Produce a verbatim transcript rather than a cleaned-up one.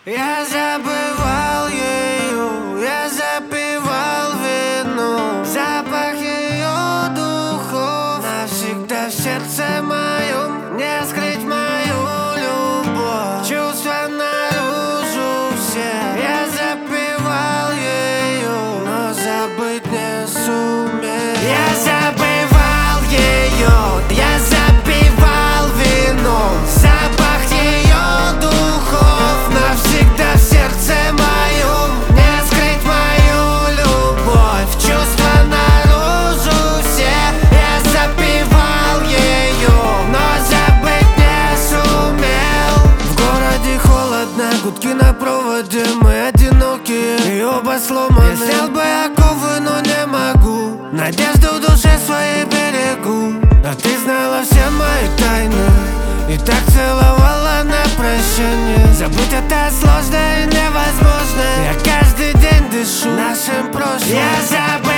Я забывал ее, я запивал вино, запах ее духов навсегда в сердце моем. Не скрыть мою любовь, чувства наружу все. Я запивал ее, но забыть не сумел. Я забывал ее, я запивал вино, запах ее духов навсегда в сердце моем. Не скрыть мою любовь, чувства наружу все. Я запивал ее, но забыть не сумел. В городе холодно, гудки на проводе, мы одинокие и оба сломаны. Я снял бы оковы, но не могу, надежду в душе своей берегу. А ты знала все мои тайны и так целовала на прощание. Забыть это сложно и невозможно. Я каждый день дышу нашим прошлым. Я забыл